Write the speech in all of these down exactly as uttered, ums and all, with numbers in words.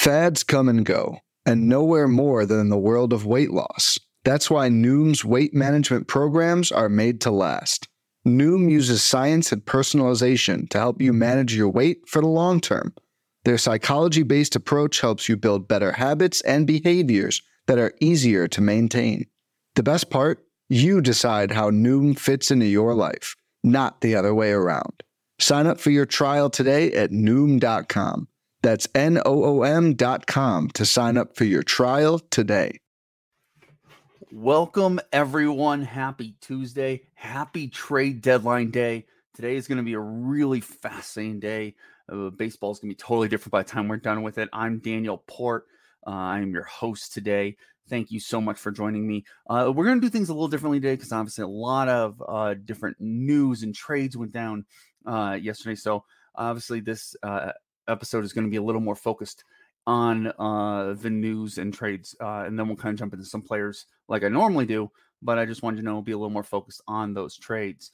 Fads come and go, and nowhere more than in the world of weight loss. That's why Noom's weight management programs are made to last. Noom uses science and personalization to help you manage your weight for the long term. Their psychology-based approach helps you build better habits and behaviors that are easier to maintain. The best part? You decide how Noom fits into your life, not the other way around. Sign up for your trial today at Noom dot com. That's N O O M dot com to sign up for your trial today. Welcome, everyone. Happy Tuesday. Happy trade deadline day. Today is going to be a really fascinating day. Uh, baseball is going to be totally different by the time we're done with it. I'm Daniel Port. Uh, I am your host today. Thank you so much for joining me. Uh, we're going to do things a little differently today because obviously a lot of uh, different news and trades went down uh, yesterday. So obviously this uh, episode is going to be a little more focused on uh, the news and trades. Uh, and then we'll kind of jump into some players like I normally do. But I just wanted to know be a little more focused on those trades.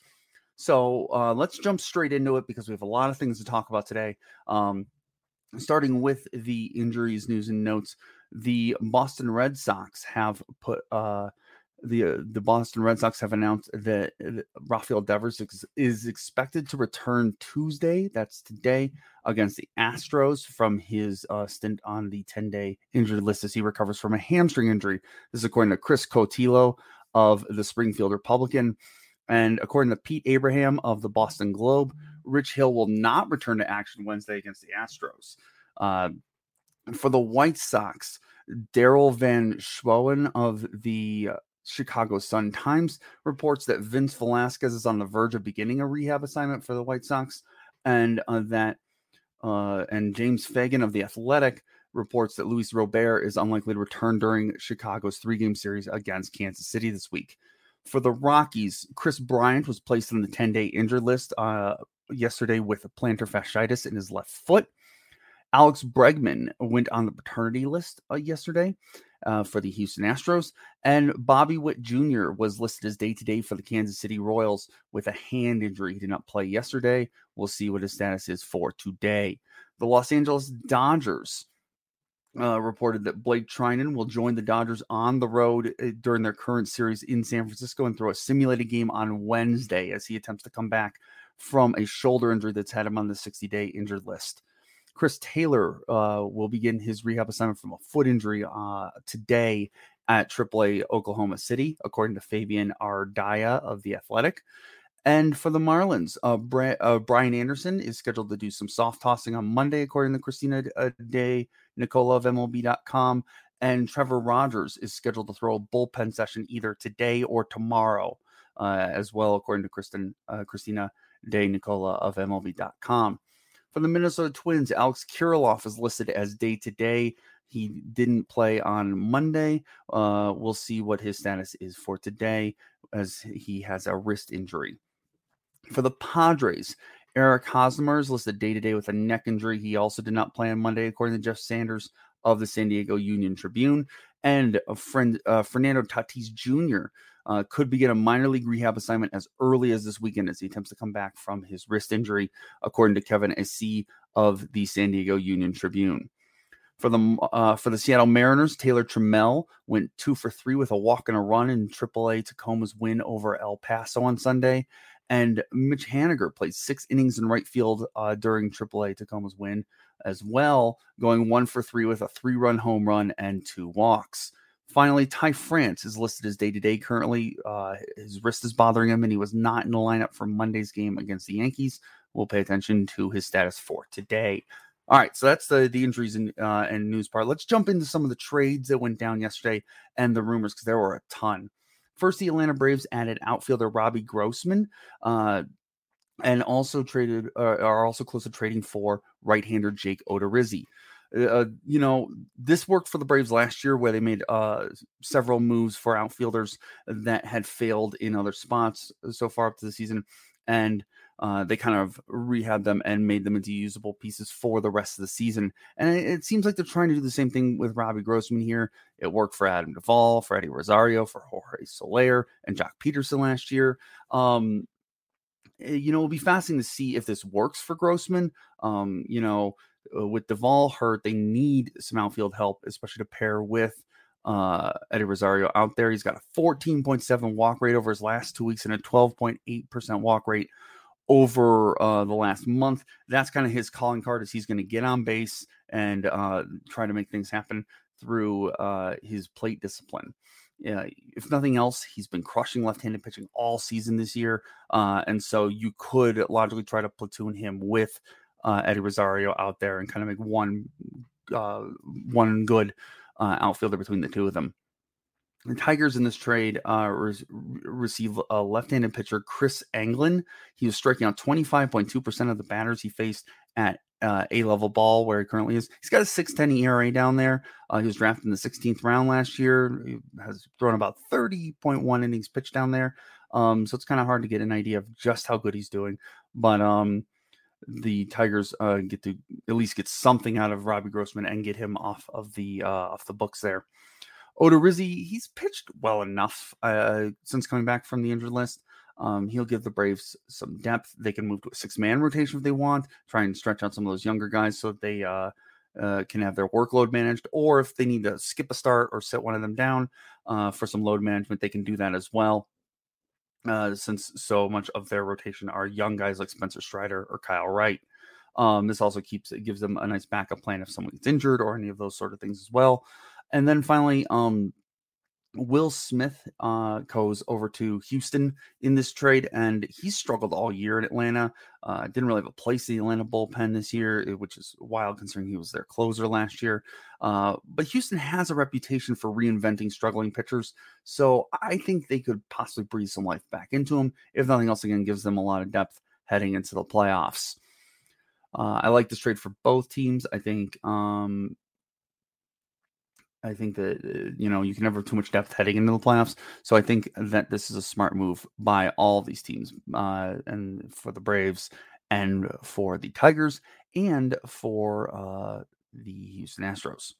So uh, let's jump straight into it because we have a lot of things to talk about today. Um, starting with the injuries, news, and notes. The Boston Red Sox have put uh, the uh, the Boston Red Sox have announced that Rafael Devers ex- is expected to return Tuesday. That's today against the Astros from his uh, stint on the ten-day injured list as he recovers from a hamstring injury. This is according to Chris Cotillo of the Springfield Republican. And according to Pete Abraham of the Boston Globe, Rich Hill will not return to action Wednesday against the Astros. Uh, for the White Sox, Daryl Van Schouwen of the Chicago Sun-Times reports that Vince Velasquez is on the verge of beginning a rehab assignment for the White Sox, and uh, that uh, and James Fagan of The Athletic reports that Luis Robert is unlikely to return during Chicago's three-game series against Kansas City this week. For the Rockies, Chris Bryant was placed on the ten-day injured list uh, yesterday with plantar fasciitis in his left foot. Alex Bregman went on the paternity list uh, yesterday uh, for the Houston Astros, and Bobby Witt Junior was listed as day-to-day for the Kansas City Royals with a hand injury. He did not play yesterday. We'll see what his status is for today. The Los Angeles Dodgers uh, reported that Blake Trinan will join the Dodgers on the road uh, during their current series in San Francisco and throw a simulated game on Wednesday as he attempts to come back from a shoulder injury that's had him on the sixty-day injured list. Chris Taylor uh, will begin his rehab assignment from a foot injury uh, today at triple A Oklahoma City, according to Fabian Ardaya of The Athletic. And for the Marlins, uh, Bra- uh, Brian Anderson is scheduled to do some soft tossing on Monday, according to Christina uh, De Nicola of M L B dot com. And Trevor Rogers is scheduled to throw a bullpen session either today or tomorrow, uh, as well, according to Kristen, uh, Christina De Nicola of M L B dot com. For the Minnesota Twins, Alex Kirilloff is listed as day-to-day. He didn't play on Monday. Uh, we'll see what his status is for today as he has a wrist injury. For the Padres, Eric Hosmer is listed day-to-day with a neck injury. He also did not play on Monday, according to Jeff Sanders of the San Diego Union Tribune. And a friend, uh, Fernando Tatis Junior Uh, could begin a minor league rehab assignment as early as this weekend as he attempts to come back from his wrist injury, according to Kevin Acee of the San Diego Union Tribune. For the uh, for the Seattle Mariners, Taylor Trammell went two for three with a walk and a run in triple A Tacoma's win over El Paso on Sunday. And Mitch Haniger played six innings in right field uh, during triple A Tacoma's win as well, going one for three with a three-run home run and two walks. Finally, Ty France is listed as day-to-day currently. Uh, his wrist is bothering him, and he was not in the lineup for Monday's game against the Yankees. We'll pay attention to his status for today. All right, so that's the, the injuries and, uh, and news part. Let's jump into some of the trades that went down yesterday and the rumors, because there were a ton. First, the Atlanta Braves added outfielder Robbie Grossman, uh, and also traded uh, are also close to trading for right-hander Jake Odorizzi. Uh, you know, this worked for the Braves last year where they made uh, several moves for outfielders that had failed in other spots so far up to the season. And uh, they kind of rehabbed them and made them into usable pieces for the rest of the season. And it, it seems like they're trying to do the same thing with Robbie Grossman here. It worked for Adam Duvall, for Eddie Rosario, for Jorge Soler, and Jock Peterson last year. Um, you know, it'll be fascinating to see if this works for Grossman. Um, you know, uh, with Duvall hurt, they need some outfield help, especially to pair with uh, Eddie Rosario out there. He's got a fourteen point seven walk rate over his last two weeks and a twelve point eight percent walk rate over uh, the last month. That's kind of his calling card, is he's going to get on base and uh, try to make things happen through uh, his plate discipline. Yeah, if nothing else, he's been crushing left-handed pitching all season this year. Uh, and so you could logically try to platoon him with uh, Eddie Rosario out there and kind of make one, uh, one good uh, outfielder between the two of them. The Tigers in this trade uh, re- receive a left-handed pitcher, Chris Anglin. He was striking out twenty-five point two percent of the batters he faced at uh, A-level ball, where he currently is. He's got a six ten E R A down there. Uh, he was drafted in the sixteenth round last year. He has thrown about thirty point one innings pitched down there. Um, so it's kind of hard to get an idea of just how good he's doing. But um, the Tigers uh, get to at least get something out of Robbie Grossman and get him off of the uh, off the books there. Odorizzi, he's pitched well enough uh, since coming back from the injured list. Um, he'll give the Braves some depth. They can move to a six-man rotation if they want, try and stretch out some of those younger guys so that they uh, uh, can have their workload managed. Or if they need to skip a start or set one of them down uh, for some load management, they can do that as well. Uh, since so much of their rotation are young guys like Spencer Strider or Kyle Wright. Um, this also keeps it gives them a nice backup plan if someone gets injured or any of those sort of things as well. And then finally, um, Will Smith uh, goes over to Houston in this trade, and he's struggled all year in Atlanta. Uh, didn't really have a place in the Atlanta bullpen this year, which is wild considering he was their closer last year. Uh, but Houston has a reputation for reinventing struggling pitchers, so I think they could possibly breathe some life back into him. If nothing else, again, gives them a lot of depth heading into the playoffs. Uh, I like this trade for both teams. I think um, I think that, uh, you know, you can never have too much depth heading into the playoffs. So I think that this is a smart move by all these teams, uh, and for the Braves and for the Tigers and for uh, the Houston Astros.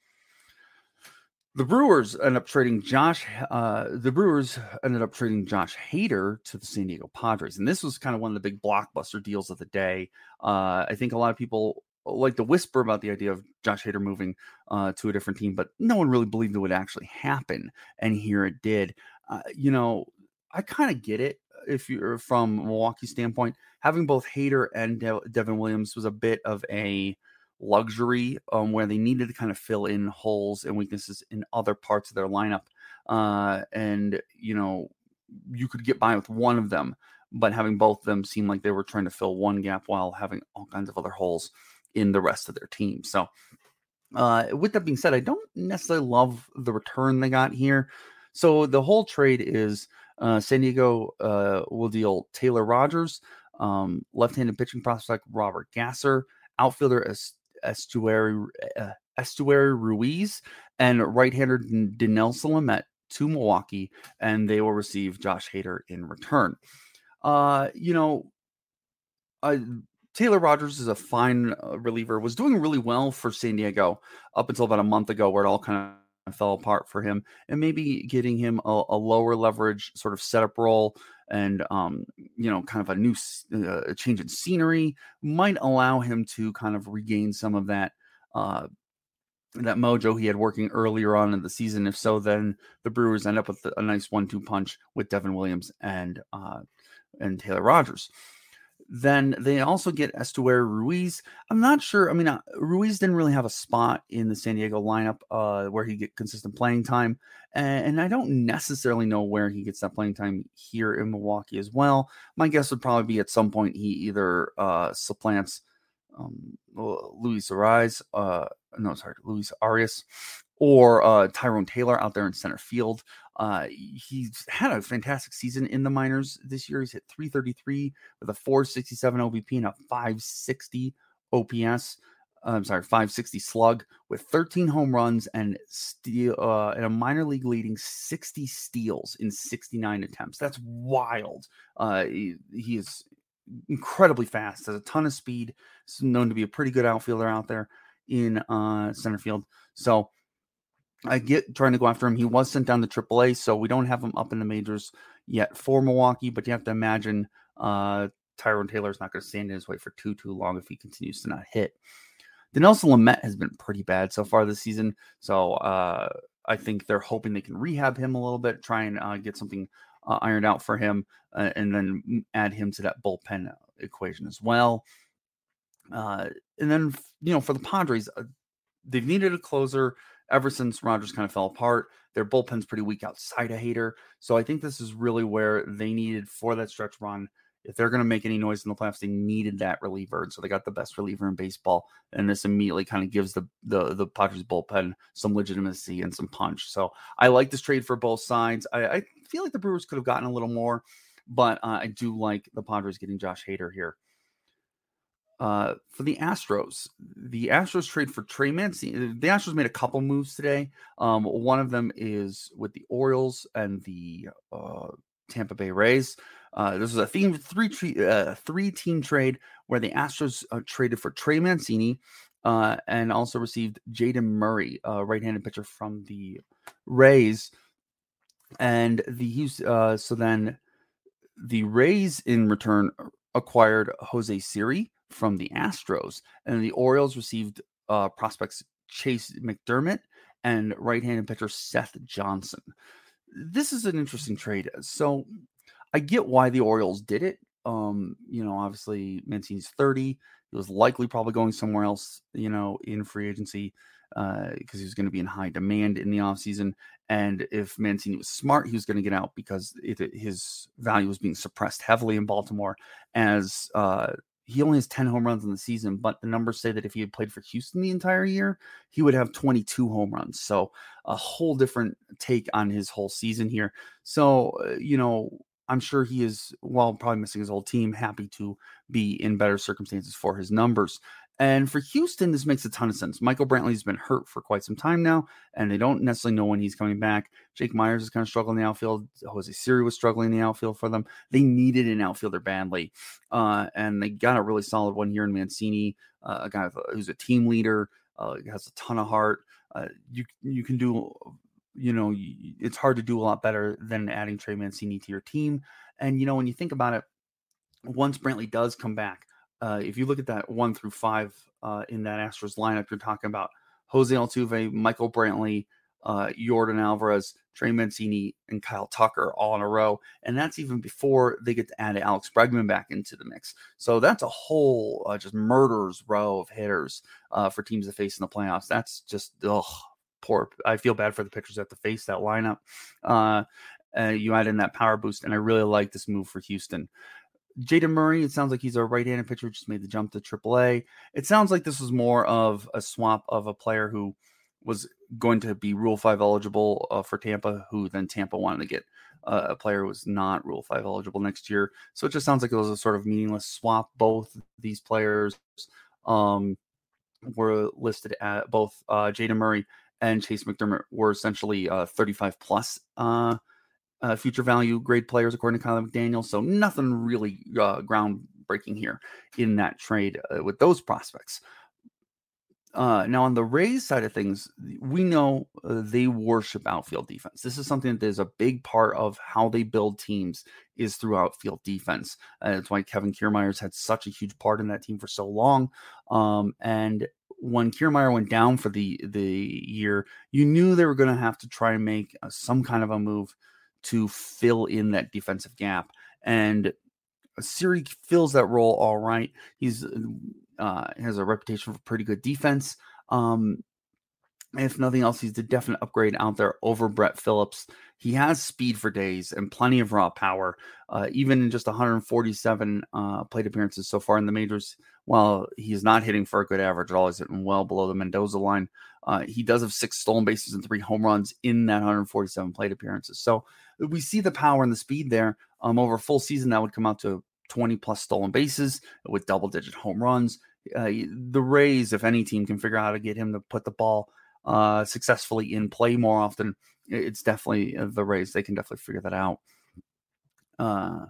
The Brewers ended up trading Josh. Uh, the Brewers ended up trading Josh Hader to the San Diego Padres, and this was kind of one of the big blockbuster deals of the day. Uh, I think a lot of people like to whisper about the idea of Josh Hader moving uh, to a different team, but no one really believed it would actually happen. And here it did. Uh, you know, I kind of get it if you're from Milwaukee standpoint. Having both Hader and De- Devin Williams was a bit of a luxury um, where they needed to kind of fill in holes and weaknesses in other parts of their lineup. Uh, and, you know, you could get by with one of them, but having both of them seemed like they were trying to fill one gap while having all kinds of other holes in the rest of their team. So uh, with that being said, I don't necessarily love the return they got here. So the whole trade is uh, San Diego uh, will deal Taylor Rogers, um, left-handed pitching prospect Robert Gasser, outfielder Est- Estuary, uh, Estuary Ruiz, and right-hander Dinelson Lamet to Milwaukee, and they will receive Josh Hader in return. Uh, you know, I Taylor Rogers is a fine uh, reliever, was doing really well for San Diego up until about a month ago where it all kind of fell apart for him, and maybe getting him a, a lower leverage sort of setup role and, um, you know, kind of a new uh, change in scenery might allow him to kind of regain some of that, uh, that mojo he had working earlier on in the season. If so, then the Brewers end up with a nice one two punch with Devin Williams and, uh, and Taylor Rogers. Then they also get Estuary Ruiz. I'm not sure. I mean, uh, Ruiz didn't really have a spot in the San Diego lineup uh, where he get consistent playing time. And, and I don't necessarily know where he gets that playing time here in Milwaukee as well. My guess would probably be at some point he either uh, supplants um, Luis Arias, uh, no, sorry, Luis Arias, or uh, Tyrone Taylor out there in center field. Uh, he's had a fantastic season in the minors this year. He's hit three thirty-three with a four sixty-seven O B P and a five sixty O P S. Uh, I'm sorry, five sixty slug with thirteen home runs and steal uh, and a minor league leading sixty steals in sixty-nine attempts. That's wild. Uh, he, he is incredibly fast, has a ton of speed. He's known to be a pretty good outfielder out there in uh, center field. So I get trying to go after him. He was sent down to triple A, so we don't have him up in the majors yet for Milwaukee, but you have to imagine uh, Tyrone Taylor is not going to stand in his way for too, too long if he continues to not hit. Dinelson Lamet has been pretty bad so far this season. So uh, I think they're hoping they can rehab him a little bit, try and uh, get something uh, ironed out for him, uh, and then add him to that bullpen equation as well. Uh, and then, you know, for the Padres, uh, they've needed a closer ever since Rogers kind of fell apart. Their bullpen's pretty weak outside of Hader. So I think this is really where they needed for that stretch run. If they're going to make any noise in the playoffs, they needed that reliever. And so they got the best reliever in baseball. And this immediately kind of gives the, the, the Padres bullpen some legitimacy and some punch. So I like this trade for both sides. I, I feel like the Brewers could have gotten a little more, but uh, I do like the Padres getting Josh Hader here. Uh, for the Astros, the Astros trade for Trey Mancini. The Astros made a couple moves today. Um, one of them is with the Orioles and the uh, Tampa Bay Rays. Uh, this was a theme three uh, three team trade where the Astros uh, traded for Trey Mancini uh, and also received Jaden Murray, a right-handed pitcher from the Rays. And the uh, so then the Rays in return acquired Jose Siri from the Astros, and the Orioles received uh, prospects Chase McDermott and right-handed pitcher Seth Johnson. This is an interesting trade. So I get why the Orioles did it. Um, you know, obviously Mancini's thirty. He was likely probably going somewhere else, you know, in free agency because uh, he was going to be in high demand in the offseason. And if Mancini was smart, he was going to get out because it, his value was being suppressed heavily in Baltimore as uh, he only has ten home runs in the season, but the numbers say that if he had played for Houston the entire year, he would have twenty-two home runs. So a whole different take on his whole season here. So, uh, you know, I'm sure he is, while probably missing his whole team, happy to be in better circumstances for his numbers. And for Houston, this makes a ton of sense. Michael Brantley's been hurt for quite some time now, and they don't necessarily know when he's coming back. Jake Myers is kind of struggling in the outfield. Jose Siri was struggling in the outfield for them. They needed an outfielder badly, uh, and they got a really solid one here in Mancini, uh, a guy who's a team leader, uh, has a ton of heart. Uh, you you can do, you know, it's hard to do a lot better than adding Trey Mancini to your team. And, you know, when you think about it, once Brantley does come back, Uh, if you look at that one through five uh, in that Astros lineup, you're talking about Jose Altuve, Michael Brantley, uh, Yordan Alvarez, Trey Mancini, and Kyle Tucker all in a row. And that's even before they get to add Alex Bregman back into the mix. So that's a whole uh, just murderer's row of hitters uh, for teams to face in the playoffs. That's just, ugh, poor. I feel bad for the pitchers that have to face that lineup. Uh, uh, you add in that power boost, and I really like this move for Houston. Jaden Murray, it sounds like he's a right-handed pitcher, just made the jump to triple A. It sounds like this was more of a swap of a player who was going to be Rule five eligible uh, for Tampa, who then Tampa wanted to get uh, a player who was not Rule five eligible next year. So it just sounds like it was a sort of meaningless swap. Both these players um, were listed at both uh, Jaden Murray and Chase McDermott were essentially uh, thirty-five plus uh Uh, future value grade players, according to Kyle McDaniel. So nothing really uh, groundbreaking here in that trade uh, with those prospects. Uh, now, on the Rays side of things, we know uh, they worship outfield defense. This is something that is a big part of how they build teams is through outfield defense. Uh, that's why Kevin Kiermaier's had such a huge part in that team for so long. Um, and when Kiermaier went down for the, the year, you knew they were going to have to try and make uh, some kind of a move to fill in that defensive gap. And Siri fills that role all right. He's uh, has a reputation for pretty good defense. Um, if nothing else, he's the definite upgrade out there over Brett Phillips. He has speed for days and plenty of raw power. Uh, even in just one hundred forty-seven uh, plate appearances so far in the majors, while he's not hitting for a good average at all, he's hitting well below the Mendoza line. Uh, he does have six stolen bases and three home runs in that one hundred forty-seven plate appearances. So we see the power and the speed there. Um, over a full season, that would come out to twenty plus stolen bases with double digit home runs. Uh, the Rays, if any team can figure out how to get him to put the ball uh, successfully in play more often, it's definitely uh, the Rays. They can definitely figure that out. Uh,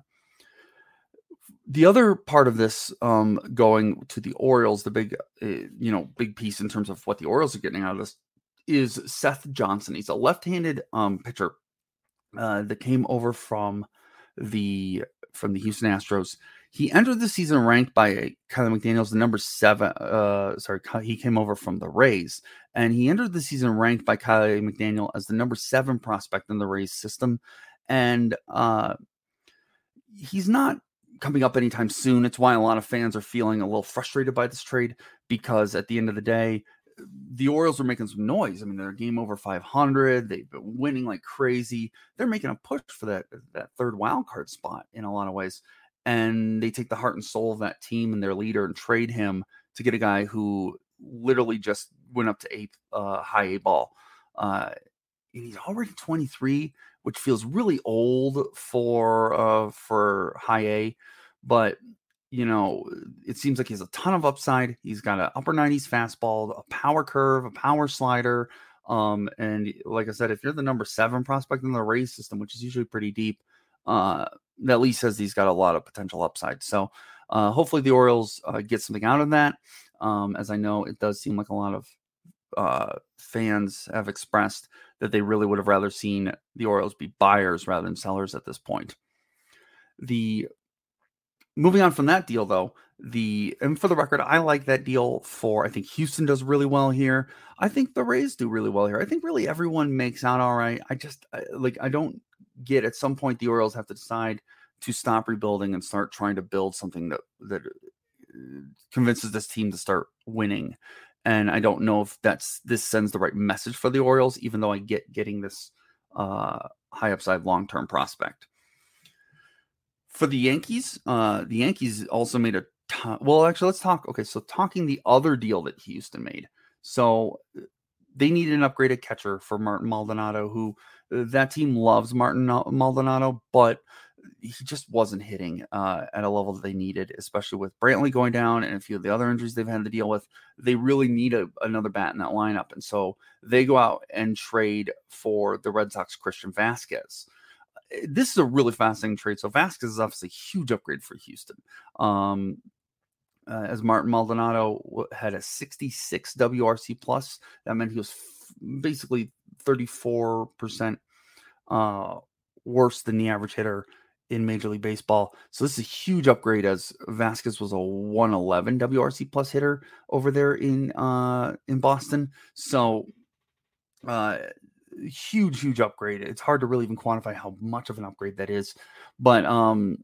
The other part of this um, going to the Orioles, the big, uh, you know, big piece in terms of what the Orioles are getting out of this is Seth Johnson. He's a left-handed um, pitcher uh, that came over from the from the Houston Astros. He entered the season ranked by Kiley McDaniels, the number seven. Uh, sorry, he came over from the Rays, and he entered the season ranked by Kiley McDaniel as the number seven prospect in the Rays system. And uh, he's not coming up anytime soon. It's why a lot of fans are feeling a little frustrated by this trade, because at the end of the day, the Orioles are making some noise. I mean, they're a game over five hundred. They've been winning like crazy. They're making a push for that, that third wild card spot in a lot of ways. And they take the heart and soul of that team and their leader and trade him to get a guy who literally just went up to a uh, high A ball. Uh, and he's already twenty-three, which feels really old for uh, for high A. But, you know, it seems like he has a ton of upside. He's got an upper nineties fastball, a power curve, a power slider. Um, and like I said, if you're the number seven prospect in the Rays system, which is usually pretty deep, uh, at least says he's got a lot of potential upside. So uh, hopefully the Orioles uh, get something out of that. Um, as I know, it does seem like a lot of uh, fans have expressed that they really would have rather seen the Orioles be buyers rather than sellers at this point. The moving on from that deal, though, the and for the record, I like that deal for, I think Houston does really well here. I think the Rays do really well here. I think really everyone makes out all right. I just I, like, I don't get at some point the Orioles have to decide to stop rebuilding and start trying to build something that that convinces this team to start winning. And I don't know if that's this sends the right message for the Orioles, even though I get getting this uh, high upside long-term prospect. For the Yankees, uh, the Yankees also made a ton. Well, actually, let's talk. Okay, so talking the other deal that Houston made. So they needed an upgraded catcher for Martin Maldonado, who uh, that team loves Martin Maldonado, but he just wasn't hitting uh, at a level that they needed, especially with Brantley going down and a few of the other injuries they've had to deal with. They really need a, another bat in that lineup. And so they go out and trade for the Red Sox Christian Vasquez. This is a really fascinating trade. So Vasquez is obviously a huge upgrade for Houston. Um, uh, as Martin Maldonado had a sixty-six W R C plus, that meant he was f- basically thirty-four percent uh, worse than the average hitter in Major League Baseball. So this is a huge upgrade, as Vasquez was a one eleven W R C plus hitter over there in uh, in Boston. So uh, huge, huge upgrade. It's hard to really even quantify how much of an upgrade that is. But, um,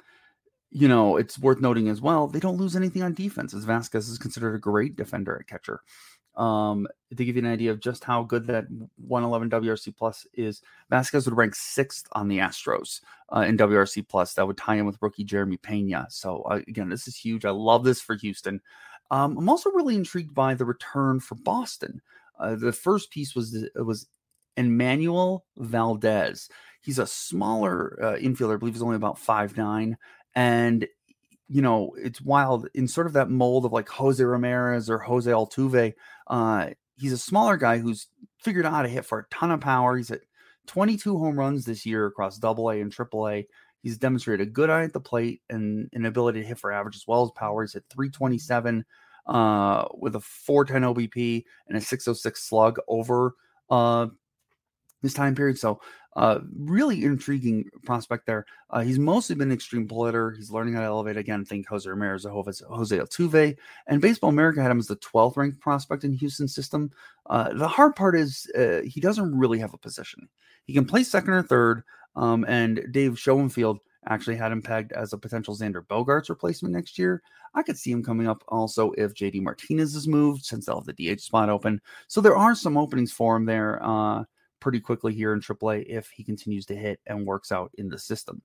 you know, it's worth noting as well, they don't lose anything on defense, as Vasquez is considered a great defender at catcher. Um, to give you an idea of just how good that one eleven W R C plus is, Vasquez would rank sixth on the Astros uh, in W R C plus. That would tie in with rookie Jeremy Pena. So uh, again, this is huge. I love this for Houston. Um, I'm also really intrigued by the return for Boston. Uh, the first piece was was Emmanuel Valdez. He's a smaller uh, infielder. I believe he's only about five nine, and you know, it's wild in sort of that mold of like Jose Ramirez or Jose Altuve. Uh, he's a smaller guy who's figured out how to hit for a ton of power. He's at twenty-two home runs this year across double A and triple A. He's demonstrated a good eye at the plate and an ability to hit for average as well as power. He's at three twenty-seven uh, with a four ten O B P and a six oh six slug over uh, this time period. So uh, really intriguing prospect there. Uh, he's mostly been an extreme pull hitter. He's learning how to elevate again. Think Jose Ramirez or Jose Altuve. And Baseball America had him as the twelfth ranked prospect in Houston's system. Uh, the hard part is uh, he doesn't really have a position. He can play second or third. Um, and Dave Schoenfield actually had him pegged as a potential Xander Bogaerts replacement next year. I could see him coming up also if J D Martinez is moved, since they'll have the D H spot open. So there are some openings for him there uh, pretty quickly here in triple A if he continues to hit and works out in the system.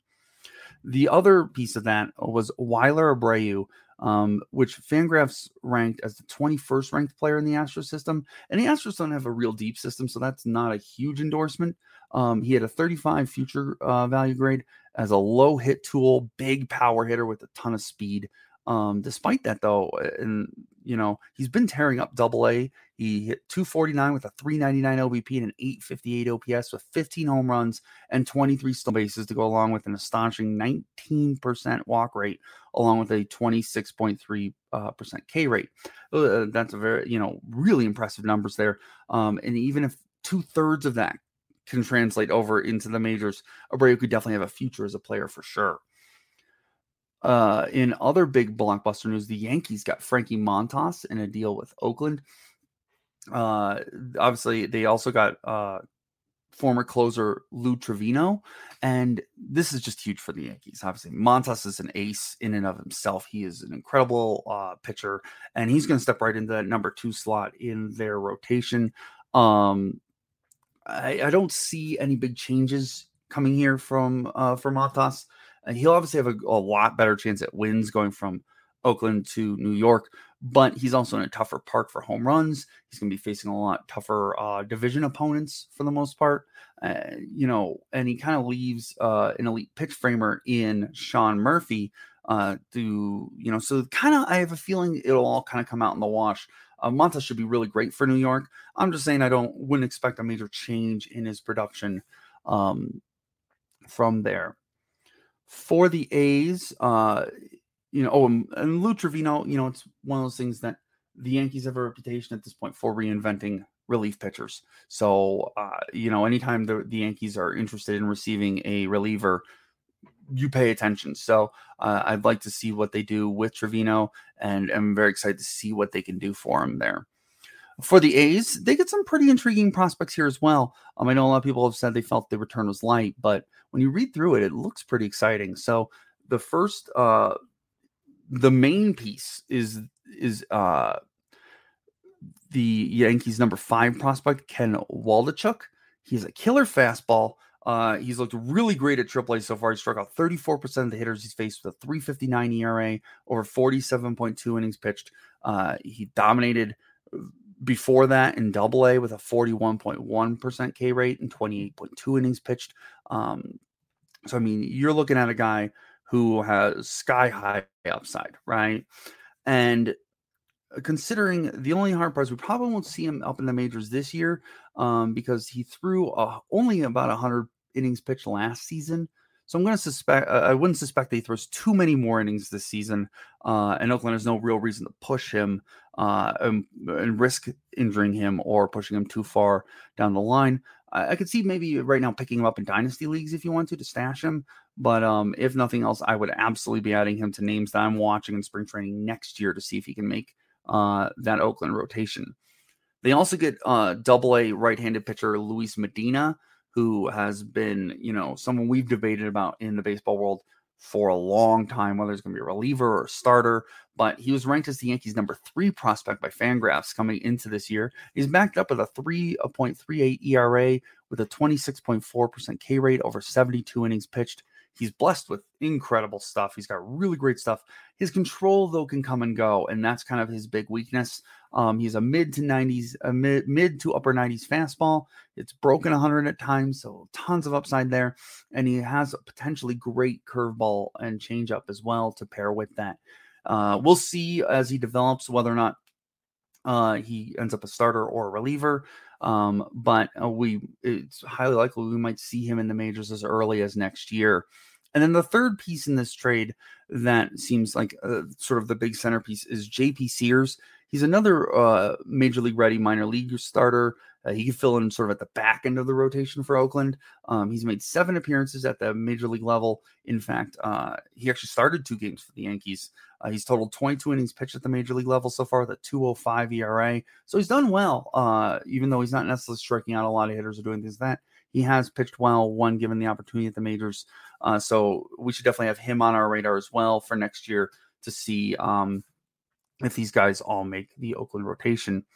The other piece of that was Weiler Abreu, um, which Fangraphs ranked as the twenty-first ranked player in the Astros system. And the Astros don't have a real deep system, so that's not a huge endorsement. Um, he had a thirty-five future uh, value grade as a low hit tool, big power hitter with a ton of speed. Um, despite that, though, and you know, he's been tearing up double A. He hit two forty-nine with a three ninety-nine O B P and an eight fifty-eight O P S with fifteen home runs and twenty-three stolen bases to go along with an astonishing nineteen percent walk rate, along with a twenty-six point three uh, percent K rate. Uh, that's a very, you know, really impressive numbers there. Um, and even if two thirds of that can translate over into the majors, Abreu could definitely have a future as a player for sure. Uh, in other big blockbuster news, the Yankees got Frankie Montas in a deal with Oakland. Uh, obviously, they also got uh, former closer Lou Trevino, and this is just huge for the Yankees. Obviously, Montas is an ace in and of himself. He is an incredible uh, pitcher, and he's going to step right into that number two slot in their rotation. Um, I, I don't see any big changes coming here from uh, for Montas. Uh, he'll obviously have a, a lot better chance at wins going from Oakland to New York, but he's also in a tougher park for home runs. He's going to be facing a lot tougher uh, division opponents for the most part, uh, you know, and he kind of leaves uh, an elite pitch framer in Sean Murphy uh, to, you know, so kind of, I have a feeling it'll all kind of come out in the wash. Uh, Montas should be really great for New York. I'm just saying I don't wouldn't expect a major change in his production um, from there. For the A's, uh, you know, oh, and, and Lou Trevino, you know, it's one of those things that the Yankees have a reputation at this point for reinventing relief pitchers. So, uh, you know, anytime the, the Yankees are interested in receiving a reliever, you pay attention. So uh, I'd like to see what they do with Trevino, and I'm very excited to see what they can do for him there. For the A's, they get some pretty intriguing prospects here as well. Um, I know a lot of people have said they felt the return was light, but when you read through it, it looks pretty exciting. So the first, uh, the main piece is is uh, the Yankees' number five prospect, Ken Waldichuk. He's a killer fastball. Uh, he's looked really great at triple A so far. He struck out thirty-four percent of the hitters he's faced with a three fifty-nine E R A, over forty-seven point two innings pitched. Uh, he dominated before that in double A with a forty-one point one percent K rate and twenty-eight point two innings pitched. Um, so, I mean, you're looking at a guy who has sky high upside, right? And considering the only hard part is we probably won't see him up in the majors this year um, because he threw uh, only about one hundred innings pitched last season. So I'm going to suspect, uh, I wouldn't suspect that he throws too many more innings this season. Uh, and Oakland has no real reason to push him uh, and, and risk injuring him or pushing him too far down the line. I, I could see maybe right now picking him up in dynasty leagues if you want to, to stash him. But um, if nothing else, I would absolutely be adding him to names that I'm watching in spring training next year to see if he can make uh, that Oakland rotation. They also get uh, double A right-handed pitcher Luis Medina, who has been, you know, someone we've debated about in the baseball world for a long time, whether it's going to be a reliever or a starter. But he was ranked as the Yankees' number three prospect by Fangraphs coming into this year. He's backed up with a three point three eight E R A with a twenty-six point four percent K rate over seventy-two innings pitched. He's blessed with incredible stuff. He's got really great stuff. His control, though, can come and go, and that's kind of his big weakness. Um, he's a mid to nineties, a mid, mid to upper nineties fastball. It's broken one hundred at times, so tons of upside there. And he has a potentially great curveball and changeup as well to pair with that. Uh, we'll see as he develops whether or not uh, he ends up a starter or a reliever. Um, but uh, we it's highly likely we might see him in the majors as early as next year. And then the third piece in this trade that seems like uh, sort of the big centerpiece is J P Sears. He's another uh, major league ready minor league starter. Uh, he can fill in sort of at the back end of the rotation for Oakland. Um, he's made seven appearances at the major league level. In fact, uh, he actually started two games for the Yankees. Uh, he's totaled twenty-two innings pitched at the major league level so far with a two oh five E R A. So he's done well, uh, even though he's not necessarily striking out a lot of hitters or doing things like that. He has pitched well, one given the opportunity at the majors. Uh, so we should definitely have him on our radar as well for next year to see um, if these guys all make the Oakland rotation.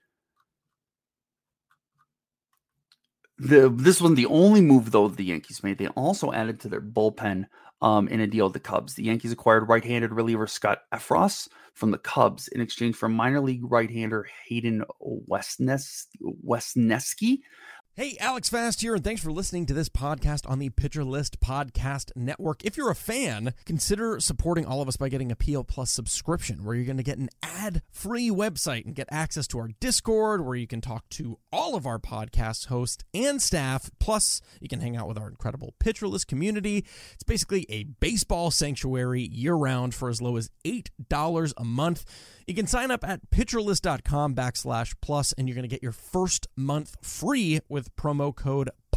The, this wasn't the only move, though, the Yankees made. They also added to their bullpen um, in a deal with the Cubs. The Yankees acquired right-handed reliever Scott Effross from the Cubs in exchange for minor league right-hander Hayden Wesnes- Wesneski. Hey, Alex Fast here, and thanks for listening to this podcast on the Pitcher List Podcast Network. If you're a fan, consider supporting all of us by getting a P L Plus subscription, where you're going to get an ad-free website and get access to our Discord, where you can talk to all of our podcast hosts and staff. Plus, you can hang out with our incredible Pitcher List community. It's basically a baseball sanctuary year-round for as low as eight dollars a month. You can sign up at pitcherlist.com backslash plus, and you're going to get your first month free with promo code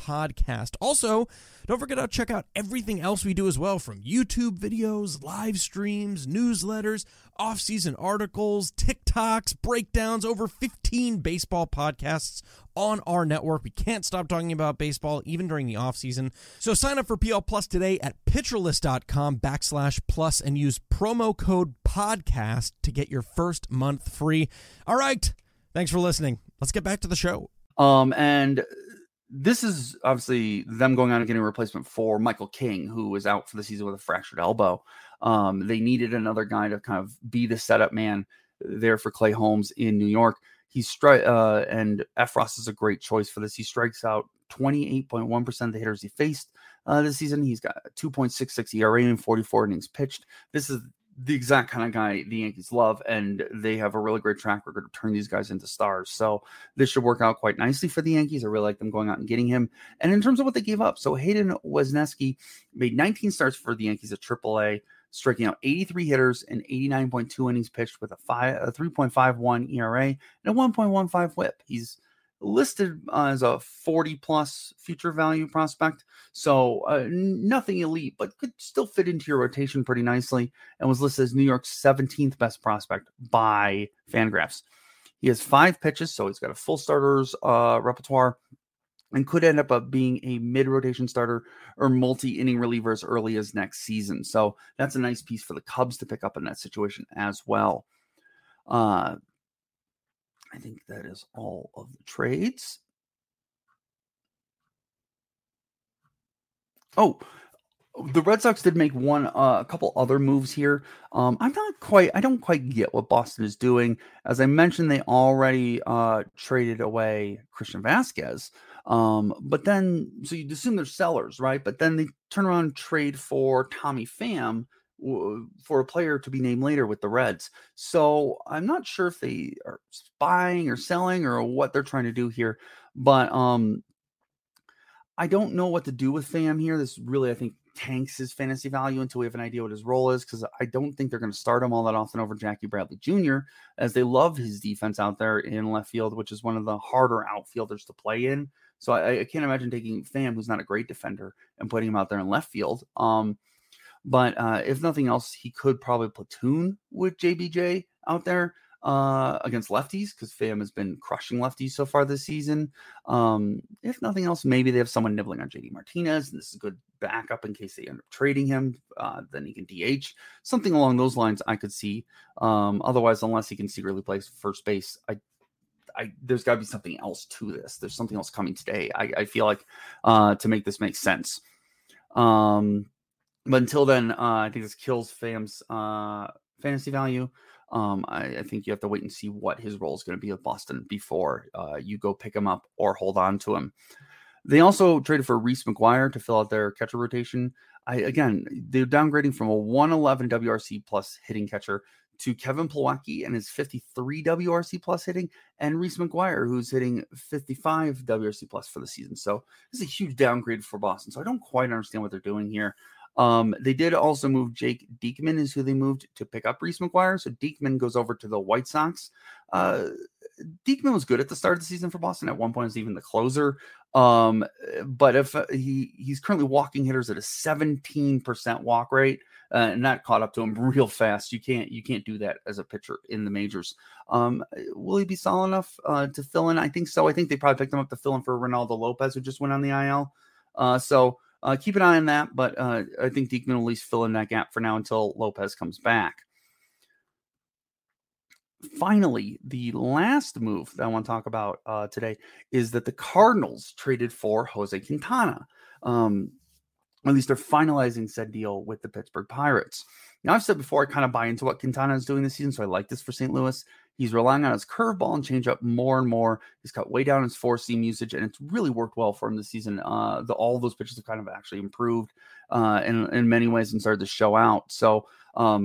podcast. Also, don't forget to check out everything else we do as well, from YouTube videos, live streams, newsletters, off-season articles, TikToks, breakdowns, over fifteen baseball podcasts on our network. We can't stop talking about baseball even during the off-season. So sign up for P L Plus today at pitcherlist.com backslash plus and use promo code podcast to get your first month free. All right. Thanks for listening. Let's get back to the show. Um, and this is obviously them going out and getting a replacement for Michael King, who was out for the season with a fractured elbow. Um, they needed another guy to kind of be the setup man there for Clay Holmes in New York. He's stri- uh, and Efros is a great choice for this. He strikes out twenty-eight point one percent of the hitters he faced uh, this season. He's got a two point six six E R A in forty-four innings pitched. This is the exact kind of guy the Yankees love, and they have a really great track record of turning these guys into stars. So this should work out quite nicely for the Yankees. I really like them going out and getting him. And in terms of what they gave up, so Hayden Wesneski made nineteen starts for the Yankees at triple A, striking out eighty-three hitters and eighty-nine point two innings pitched with a, five, a three point five one E R A and a one point one five whip. He's listed uh, as a forty plus future value prospect. So uh, nothing elite, but could still fit into your rotation pretty nicely, and was listed as New York's seventeenth best prospect by Fangraphs. He has five pitches, so he's got a full starter's uh, repertoire, and could end up uh, being a mid-rotation starter or multi-inning reliever as early as next season. So that's a nice piece for the Cubs to pick up in that situation as well. Uh, I think that is all of the trades. Oh, the Red Sox did make one, uh, a couple other moves here. Um, I'm not quite, I don't quite get what Boston is doing. As I mentioned, they already uh, traded away Christian Vasquez. Um, but then, so you'd assume they're sellers, right? But then they turn around and trade for Tommy Pham w- for a player to be named later with the Reds. So I'm not sure if they are buying or selling or what they're trying to do here. But um, I don't know what to do with Pham here. This really, I think, tanks his fantasy value until we have an idea what his role is, because I don't think they're going to start him all that often over Jackie Bradley Junior, as they love his defense out there in left field, which is one of the harder outfielders to play in. So I, I can't imagine taking Pham, who's not a great defender, and putting him out there in left field. Um, but uh, if nothing else, he could probably platoon with J B J out there uh, against lefties, because Pham has been crushing lefties so far this season. Um, if nothing else, maybe they have someone nibbling on J D Martinez, and this is a good backup in case they end up trading him. Uh, then he can D H. Something along those lines I could see. Um, otherwise, unless he can secretly play first base, I I, there's got to be something else to this. There's something else coming today. I, I feel like uh, to make this make sense. Um, but until then, uh, I think this kills Pham's uh, fantasy value. Um, I, I think you have to wait and see what his role is going to be with Boston before uh, you go pick him up or hold on to him. They also traded for Reese McGuire to fill out their catcher rotation. I, again, they're downgrading from a one eleven W R C plus hitting catcher to Kevin Plawecki and his fifty-three W R C plus hitting, and Reese McGuire, who's hitting fifty-five W R C plus for the season. So this is a huge downgrade for Boston. So I don't quite understand what they're doing here. Um, they did also move Jake Diekman, is who they moved to pick up Reese McGuire. So Diekman goes over to the White Sox. Uh, Diekman was good at the start of the season for Boston. At one point, was even the closer. Um, but if uh, he he's currently walking hitters at a seventeen percent walk rate, uh, and that caught up to him real fast. You can't you can't do that as a pitcher in the majors. Um, will he be solid enough uh, to fill in? I think so. I think they probably picked him up to fill in for Ronaldo Lopez, who just went on the I L. Uh, so uh, keep an eye on that. But uh, I think Diekman will at least fill in that gap for now until Lopez comes back. Finally, the last move that I want to talk about uh, today is that the Cardinals traded for Jose Quintana. Um, at least they're finalizing said deal with the Pittsburgh Pirates. Now, I've said before, I kind of buy into what Quintana is doing this season, so I like this for Saint Louis. He's relying on his curveball and changeup more and more. He's cut way down his four-seam usage, and it's really worked well for him this season. Uh, the, all of those pitches have kind of actually improved uh, in, in many ways and started to show out. So, um,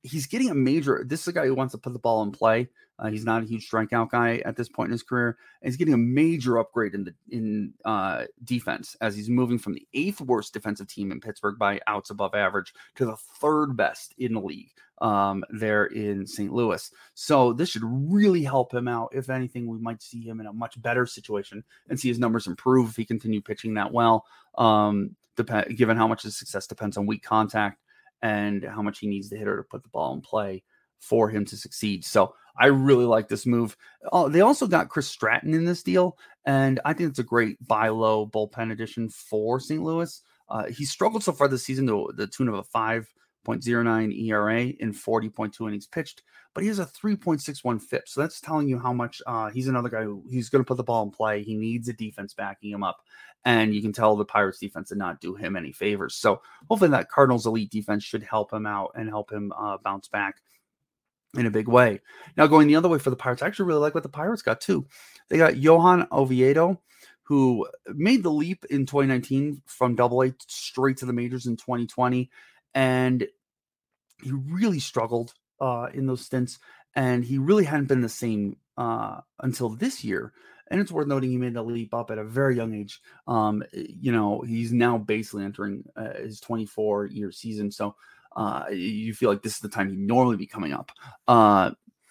he's getting a major. This is a guy who wants to put the ball in play. Uh, he's not a huge strikeout guy at this point in his career, and he's getting a major upgrade in the in uh, defense as he's moving from the eighth worst defensive team in Pittsburgh by outs above average to the third best in the league um, there in Saint Louis. So this should really help him out. If anything, we might see him in a much better situation and see his numbers improve if he continue pitching that well. Um, dep- given how much his success depends on weak contact and how much he needs the hitter to put the ball in play for him to succeed. So I really like this move. Oh, they also got Chris Stratton in this deal, and I think it's a great buy low bullpen addition for Saint Louis. Uh, he struggled so far this season to the tune of a five point oh nine E R A in forty point two innings pitched, but he has a three point six one F I P. So that's telling you how much uh, he's another guy who he's going to put the ball in play. He needs a defense backing him up, and you can tell the Pirates defense did not do him any favors. So hopefully that Cardinals elite defense should help him out and help him uh, bounce back in a big way. Now going the other way for the Pirates, I actually really like what the Pirates got too. They got Johan Oviedo, who made the leap in twenty nineteen from Double A straight to the majors in twenty twenty, and he really struggled uh, in those stints, and he really hadn't been the same uh, until this year. And it's worth noting he made the leap up at a very young age. Um, you know, he's now basically entering uh, his twenty-four year season, so Uh, you feel like this is the time he'd normally be coming up. Uh,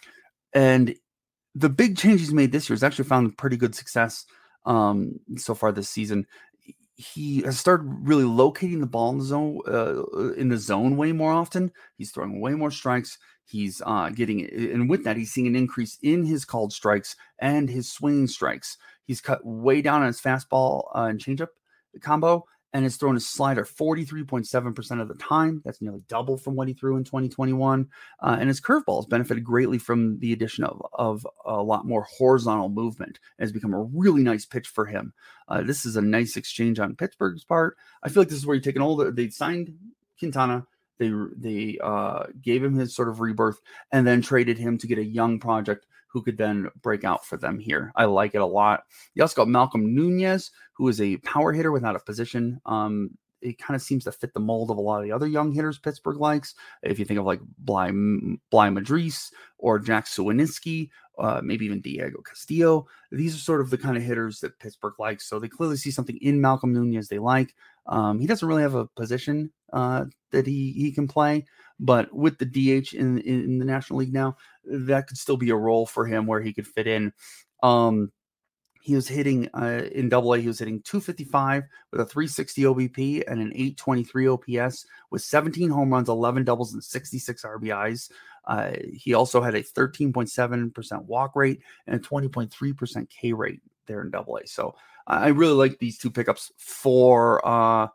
and the big change he's made this year has actually found pretty good success um, so far this season. He has started really locating the ball in the zone, uh, in the zone way more often. He's throwing way more strikes. He's uh, getting, and with that, he's seeing an increase in his called strikes and his swinging strikes. He's cut way down on his fastball uh, and changeup combo, and has thrown a slider forty-three point seven percent of the time. That's nearly double from what he threw in twenty twenty-one. Uh, and his curveball has benefited greatly from the addition of, of a lot more horizontal movement. It has become a really nice pitch for him. Uh, this is a nice exchange on Pittsburgh's part. I feel like this is where you take an older, they signed Quintana, they, they uh, gave him his sort of rebirth, and then traded him to get a young project who could then break out for them here. I like it a lot. You also got Malcolm Nunez, who is a power hitter without a position. Um, it kind of seems to fit the mold of a lot of the other young hitters Pittsburgh likes. If you think of like Bly, Bly Madris or Jack Suwinski, uh, maybe even Diego Castillo, these are sort of the kind of hitters that Pittsburgh likes. So they clearly see something in Malcolm Nunez they like. Um, he doesn't really have a position uh, that he, he can play, but with the D H in, in, in the National League now, that could still be a role for him where he could fit in. Um, he was hitting uh, in Double A. He was hitting two fifty-five with a three sixty O B P and an eight twenty-three O P S with seventeen home runs, eleven doubles, and sixty-six R B Is. Uh, he also had a thirteen point seven percent walk rate and a twenty point three percent K rate there in Double A. So I really like these two pickups for uh,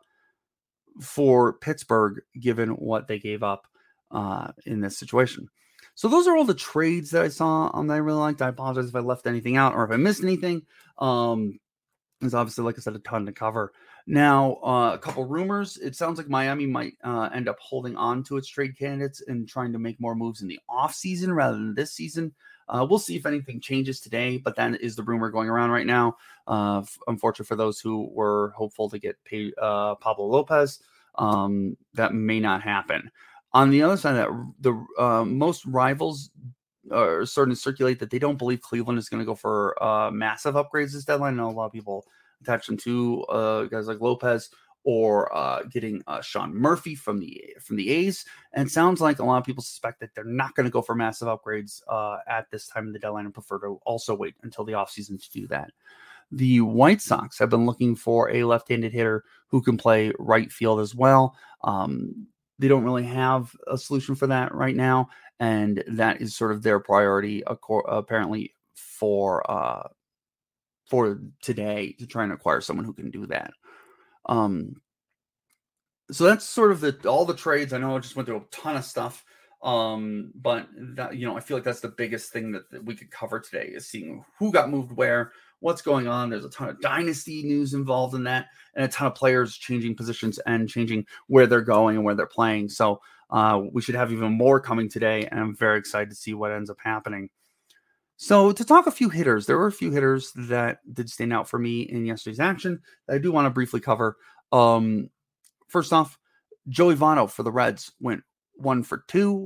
for Pittsburgh, given what they gave up uh, in this situation. So those are all the trades that I saw um, that I really liked. I apologize if I left anything out or if I missed anything. Um, there's obviously, like I said, a ton to cover. Now, uh, a couple rumors. It sounds like Miami might uh, end up holding on to its trade candidates and trying to make more moves in the offseason rather than this season. Uh, we'll see if anything changes today, but that is the rumor going around right now. Uh, f- unfortunately for those who were hopeful to get paid, uh, Pablo Lopez, um, that may not happen. On the other side of that, the uh, most rivals are starting to circulate that they don't believe Cleveland is going to go for uh, massive upgrades this deadline. I know a lot of people attach them to uh, guys like Lopez or uh, getting uh, Sean Murphy from the from the A's. And it sounds like a lot of people suspect that they're not going to go for massive upgrades uh, at this time of the deadline and prefer to also wait until the offseason to do that. The White Sox have been looking for a left-handed hitter who can play right field as well. Um, They don't really have a solution for that right now, and that is sort of their priority, apparently, for uh, for today to try and acquire someone who can do that. Um, so that's sort of the all the trades. I know I just went through a ton of stuff, um, but that, you know, I feel like that's the biggest thing that, that we could cover today is seeing who got moved where, what's going on. There's a ton of dynasty news involved in that, and a ton of players changing positions and changing where they're going and where they're playing. So uh, we should have even more coming today, and I'm very excited to see what ends up happening. So to talk a few hitters, there were a few hitters that did stand out for me in yesterday's action that I do want to briefly cover. Um, first off, Joey Votto for the Reds went one for two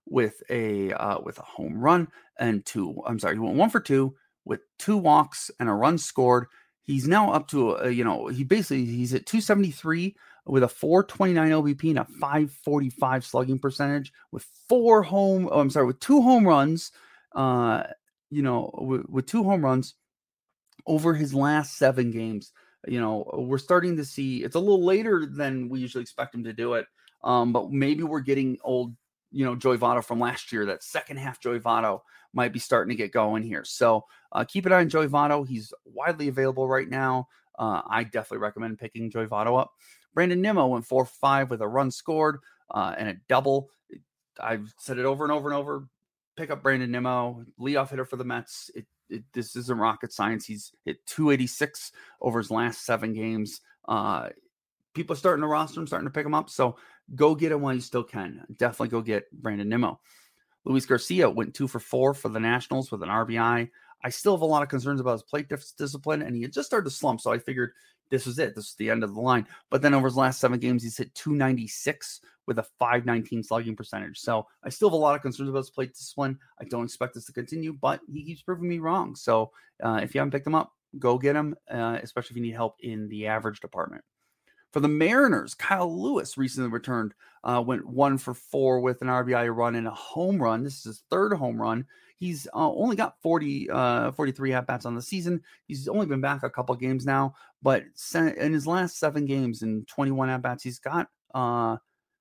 with a uh, with a home run and two. I'm sorry, he went one for two with two walks and a run scored. He's now up to a, you know he basically he's at two seventy-three with a four twenty-nine O B P and a five forty-five slugging percentage with four home. Oh, I'm sorry, with two home runs. Uh, you know, with, with two home runs over his last seven games. You know, we're starting to see it's a little later than we usually expect him to do it. Um, but maybe we're getting old, you know, Joey Votto from last year. That second half Joey Votto might be starting to get going here. So uh, keep an eye on Joey Votto. He's widely available right now. Uh, I definitely recommend picking Joey Votto up. Brandon Nimmo went four for five with a run scored uh, and a double. I've said it over and over and over. Pick up Brandon Nimmo, leadoff hitter for the Mets. It, it, this isn't rocket science. He's hit two eighty-six over his last seven games. Uh, people are starting to roster him, starting to pick him up. So go get him while you still can. Definitely go get Brandon Nimmo. Luis Garcia went two for four for the Nationals with an R B I. I still have a lot of concerns about his plate dis- discipline, and he had just started to slump. So I figured this was it. This is the end of the line. But then over his last seven games, he's hit two ninety-six with a five nineteen slugging percentage. So I still have a lot of concerns about his plate discipline. I don't expect this to continue, but he keeps proving me wrong. So uh, if you haven't picked him up, go get him, uh, especially if you need help in the average department. For the Mariners, Kyle Lewis recently returned, uh, went one for four with an R B I run and a home run. This is his third home run. He's uh, only got forty, uh, forty-three at-bats on the season. He's only been back a couple games now, but in his last seven games and twenty-one at-bats, he's got uh,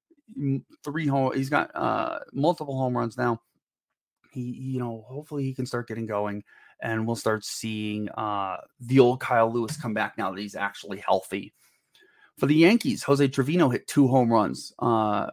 three home. He's got uh, multiple home runs now. He, you know, hopefully he can start getting going, and we'll start seeing uh, the old Kyle Lewis come back now that he's actually healthy. For the Yankees, Jose Trevino hit two home runs. Uh,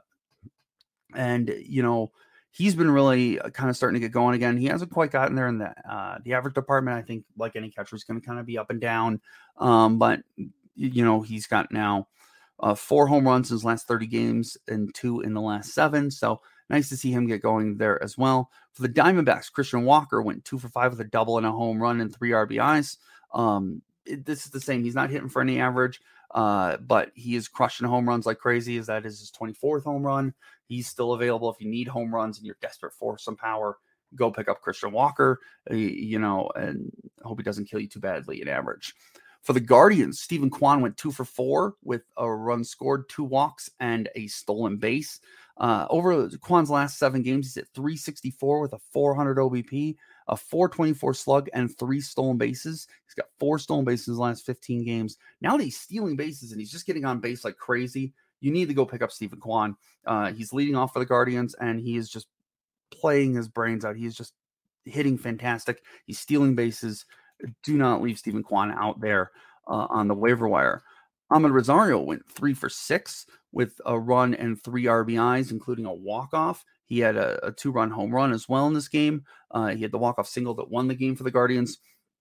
and, you know, he's been really kind of starting to get going again. He hasn't quite gotten there in the uh, the average department. I think, like any catcher, is going to kind of be up and down. Um, but, you know, he's got now uh, four home runs in his last thirty games and two in the last seven. So nice to see him get going there as well. For the Diamondbacks, Christian Walker went two for five with a double and a home run and three R B Is. Um, it, this is the same. He's not hitting for any average. Uh, but he is crushing home runs like crazy, as that is his twenty-fourth home run. He's still available. If you need home runs and you're desperate for some power, go pick up Christian Walker, uh, you know, and hope he doesn't kill you too badly in average. For the Guardians, Stephen Kwan went two for four with a run scored, two walks, and a stolen base. Uh, over Kwan's last seven games, he's at three sixty-four with a four hundred O B P, a four twenty-four slug, and three stolen bases. He's got four stolen bases in his last fifteen games. Now that he's stealing bases and he's just getting on base like crazy, you need to go pick up Stephen Kwan. Uh, he's leading off for the Guardians, and he is just playing his brains out. He's just hitting fantastic. He's stealing bases. Do not leave Stephen Kwan out there uh, on the waiver wire. Ahmed Rosario went three for six with a run and three R B Is, including a walk-off. He had a, a two-run home run as well in this game. Uh, he had the walk-off single that won the game for the Guardians.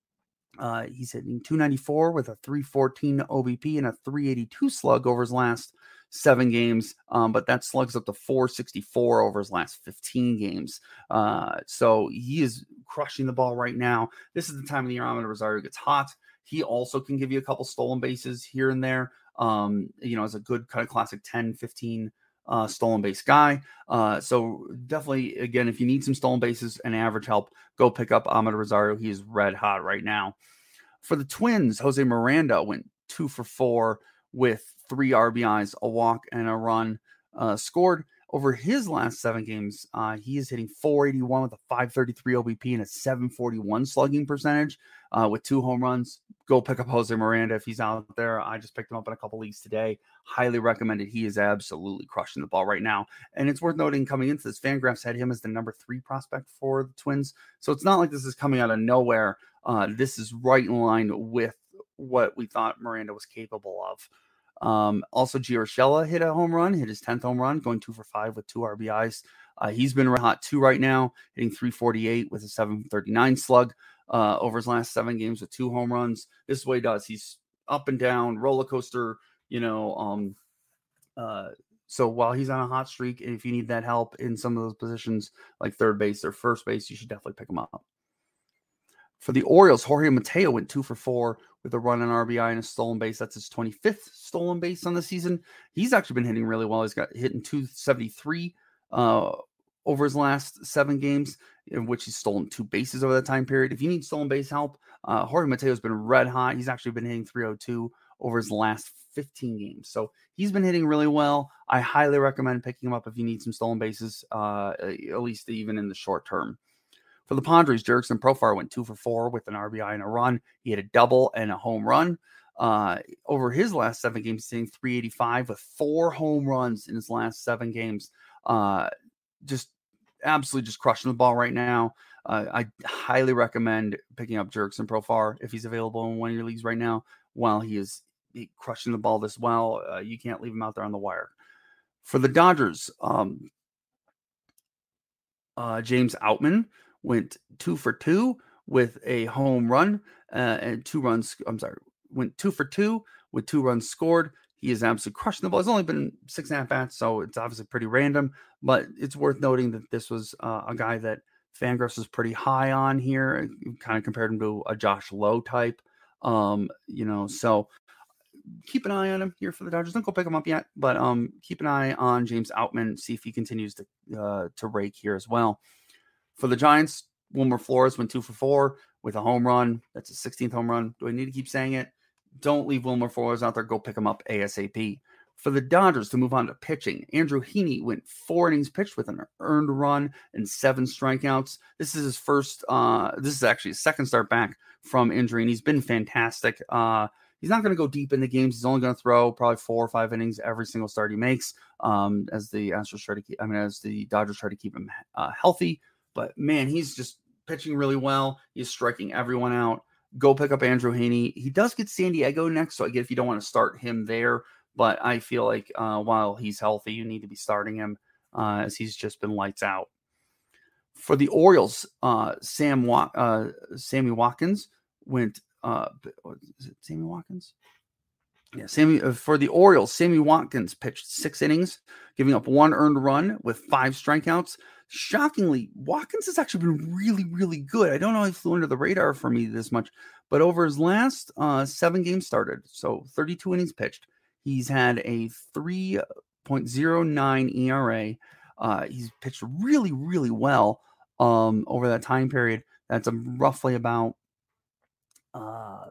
Uh, he's hitting two ninety-four with a three fourteen O B P and a three eighty-two slug over his last seven games. Um, but that slugs up to four sixty-four over his last fifteen games. Uh, so he is crushing the ball right now. This is the time of the year Ahmed Rosario gets hot. He also can give you a couple stolen bases here and there. Um, you know, as a good kind of classic ten, fifteen uh, stolen base guy. Uh, so definitely, again, if you need some stolen bases and average help, go pick up Ahmed Rosario. He is red hot right now. For the Twins, Jose Miranda went two for four with three R B Is, a walk, and a run uh, scored. Over his last seven games, uh, he is hitting four eighty-one with a five thirty-three O B P and a seven forty-one slugging percentage uh, with two home runs. Go pick up Jose Miranda if he's out there. I just picked him up in a couple leagues today. Highly recommended. He is absolutely crushing the ball right now. And it's worth noting, coming into this, Fangraphs had him as the number three prospect for the Twins. So it's not like this is coming out of nowhere. Uh, this is right in line with what we thought Miranda was capable of. Um, also, Gio Urshela hit a home run, hit his tenth home run, going two for five with two R B Is. Uh, he's been hot too right now, hitting three forty-eight with a seven thirty-nine slug uh, over his last seven games with two home runs. This is what he does. He's up and down, roller coaster, you know. Um, uh, so while he's on a hot streak, if you need that help in some of those positions like third base or first base, you should definitely pick him up. For the Orioles, Jorge Mateo went two for four with a run, an R B I, and a stolen base. That's his twenty-fifth stolen base on the season. He's actually been hitting really well. He's got hitting two seventy-three uh, over his last seven games, in which he's stolen two bases over that time period. If you need stolen base help, uh, Jorge Mateo's been red hot. He's actually been hitting three oh two over his last fifteen games. So he's been hitting really well. I highly recommend picking him up if you need some stolen bases, uh, at least even in the short term. For the Padres, Jurickson Profar went two for four with an R B I and a run. He had a double and a home run. Uh, over his last seven games, he's hitting three eighty-five with four home runs in his last seven games. Uh, just absolutely just crushing the ball right now. Uh, I highly recommend picking up Jurickson Profar if he's available in one of your leagues right now. While he is crushing the ball this well, uh, you can't leave him out there on the wire. For the Dodgers, um, uh, James Outman went two for two with a home run uh, and two runs. I'm sorry, went two for two with two runs scored. He is absolutely crushing the ball. It's only been six and a half bats, so it's obviously pretty random, but it's worth noting that this was uh, a guy that Fangraphs was pretty high on here, kind of compared him to a Josh Lowe type. Um, you know, so keep an eye on him here for the Dodgers. Don't go pick him up yet, but um, keep an eye on James Outman, see if he continues to uh, to rake here as well. For the Giants, Wilmer Flores went two for four with a home run. That's a sixteenth home run. Do I need to keep saying it? Don't leave Wilmer Flores out there. Go pick him up ASAP. For the Dodgers, to move on to pitching, Andrew Heaney went four innings pitched with an earned run and seven strikeouts. This is his first, uh, this is actually his second start back from injury, and he's been fantastic. Uh, he's not going to go deep in the games. He's only going to throw probably four or five innings every single start he makes, um, as the Astros try to keep, I mean, as the Dodgers try to keep him uh, healthy. But man, he's just pitching really well. He's striking everyone out. Go pick up Andrew Heaney. He does get San Diego next, so I get if you don't want to start him there. But I feel like uh, while he's healthy, you need to be starting him uh, as he's just been lights out. For the Orioles, uh, Sam Wa- uh, Sammy Watkins went. Uh, is it Sammy Watkins? Yeah, Sammy. Uh, for the Orioles, Sammy Watkins pitched six innings, giving up one earned run with five strikeouts. Shockingly, Watkins has actually been really, really good. I don't know if he flew under the radar for me this much, but over his last uh, seven games started, so thirty-two innings pitched, he's had a three point oh nine E R A. Uh, he's pitched really, really well um, over that time period. That's a, roughly about, uh,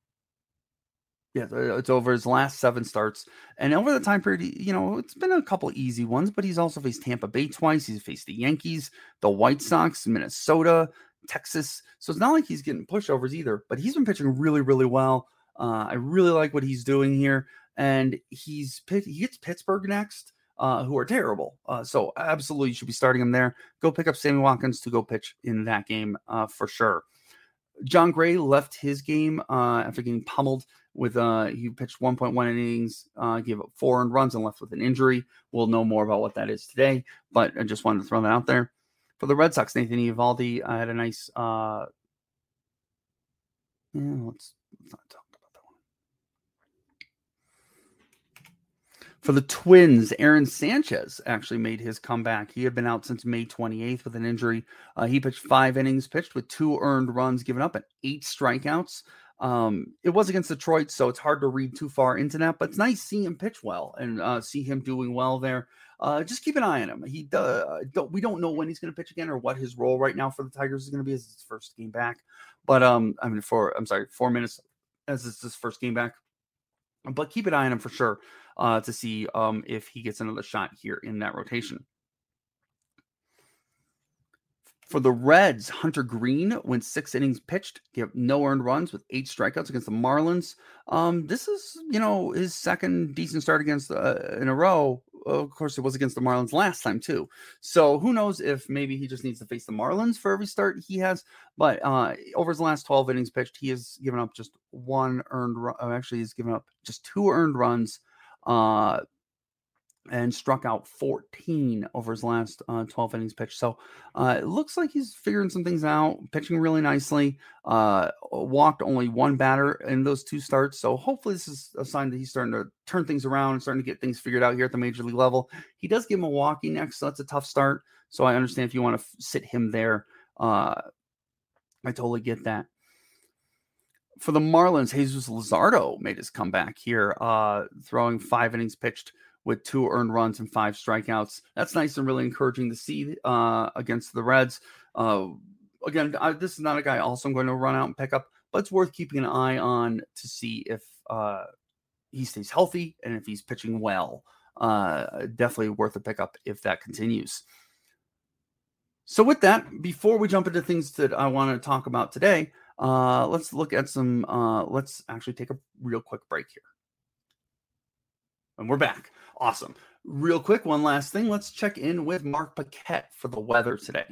yeah, it's over his last seven starts. And over the time period, you know, it's been a couple easy ones, but he's also faced Tampa Bay twice. He's faced the Yankees, the White Sox, Minnesota, Texas. So it's not like he's getting pushovers either, but he's been pitching really, really well. Uh, I really like what he's doing here. And he's he gets Pittsburgh next, uh, who are terrible. Uh, so absolutely, you should be starting him there. Go pick up Sammy Watkins to go pitch in that game uh, for sure. John Gray left his game uh, after getting pummeled with uh, he pitched one point one innings, uh, gave up four earned runs and left with an injury. We'll know more about what that is today, but I just wanted to throw that out there. For the Red Sox, Nathan Eovaldi uh, had a nice. Uh, yeah, let's, let's not talk about that one. For the Twins, Aaron Sanchez actually made his comeback. He had been out since May twenty-eighth with an injury. Uh, he pitched five innings, pitched with two earned runs given up and eight strikeouts. Um, it was against Detroit, so it's hard to read too far into that, but it's nice seeing him pitch well and uh, see him doing well there. Uh, just keep an eye on him. He uh, don't, we don't know when he's going to pitch again or what his role right now for the Tigers is going to be as his first game back. But um, I mean, for I'm sorry, four minutes as it's his first game back. But keep an eye on him for sure uh, to see um, if he gets another shot here in that rotation. For the Reds, Hunter Green went six innings pitched, gave no earned runs with eight strikeouts against the Marlins. Um, this is, you know, his second decent start against uh, in a row. Of course, it was against the Marlins last time too. So who knows if maybe he just needs to face the Marlins for every start he has. But uh, over his last twelve innings pitched, he has given up just one earned run. Actually, he's given up just two earned runs. Uh, and struck out fourteen over his last uh, twelve innings pitched. So uh, it looks like he's figuring some things out, pitching really nicely. Uh, walked only one batter in those two starts. So hopefully this is a sign that he's starting to turn things around and starting to get things figured out here at the major league level. He does give Milwaukee next, so that's a tough start. So I understand if you want to f- sit him there. Uh, I totally get that. For the Marlins, Jesus Luzardo made his comeback here, uh, throwing five innings pitched with two earned runs and five strikeouts. That's nice and really encouraging to see uh, against the Reds. Uh, again, I, this is not a guy also I'm going to run out and pick up, but it's worth keeping an eye on to see if uh, he stays healthy and if he's pitching well. Uh, definitely worth a pickup if that continues. So with that, before we jump into things that I want to talk about today, uh, let's look at some, uh, let's actually take a real quick break here. And we're back. Awesome. Real quick, one last thing. Let's check in with Mark Paquette for the weather today.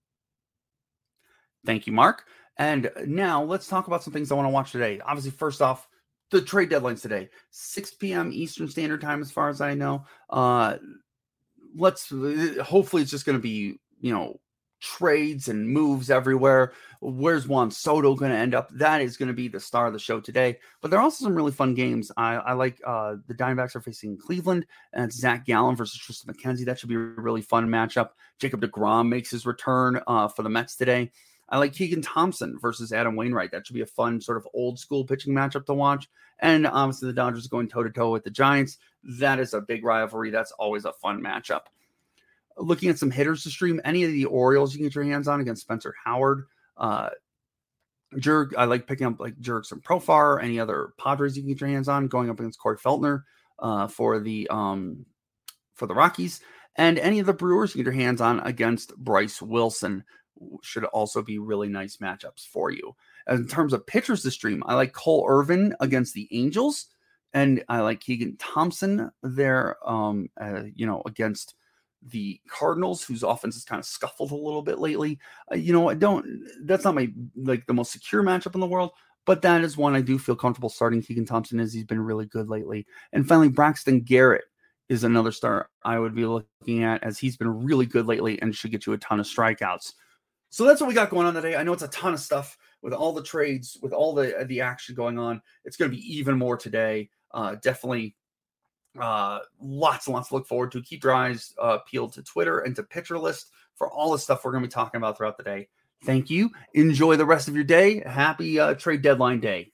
Thank you, Mark. And now let's talk about some things I want to watch today. Obviously, first off, the trade deadlines today, six p.m. Eastern Standard Time, as far as I know. Uh, let's, hopefully it's just going to be, you know, trades and moves everywhere. Where's Juan Soto going to end up? That is going to be the star of the show today. But there are also some really fun games. I, I like uh, the Diamondbacks are facing Cleveland, and it's Zach Gallen versus Tristan McKenzie. That should be a really fun matchup. Jacob deGrom makes his return uh, for the Mets today. I like Keegan Thompson versus Adam Wainwright. That should be a fun sort of old school pitching matchup to watch. And obviously the Dodgers going toe to toe with the Giants. That is a big rivalry. That's always a fun matchup. Looking at some hitters to stream, any of the Orioles you can get your hands on against Spencer Howard. Uh, Jurg, I like picking up like Jurickson Profar, any other Padres you can get your hands on, going up against Corey Feltner uh, for the um, for the Rockies. And any of the Brewers you get your hands on against Bryce Wilson should also be really nice matchups for you. And in terms of pitchers to stream, I like Cole Irvin against the Angels, and I like Keegan Thompson there, um, uh, you know, against the Cardinals, whose offense has kind of scuffled a little bit lately. Uh, you know, I don't, that's not my, like the most secure matchup in the world, but that is one I do feel comfortable starting Keegan Thompson as he's been really good lately. And finally, Braxton Garrett is another star I would be looking at as he's been really good lately and should get you a ton of strikeouts. So that's what we got going on today. I know it's a ton of stuff with all the trades, with all the, the action going on. It's going to be even more today. Uh, definitely Uh, lots and lots to look forward to. Keep your eyes uh, peeled to Twitter and to Pitcher List for all the stuff we're going to be talking about throughout the day. Thank you. Enjoy the rest of your day. Happy uh, trade deadline day.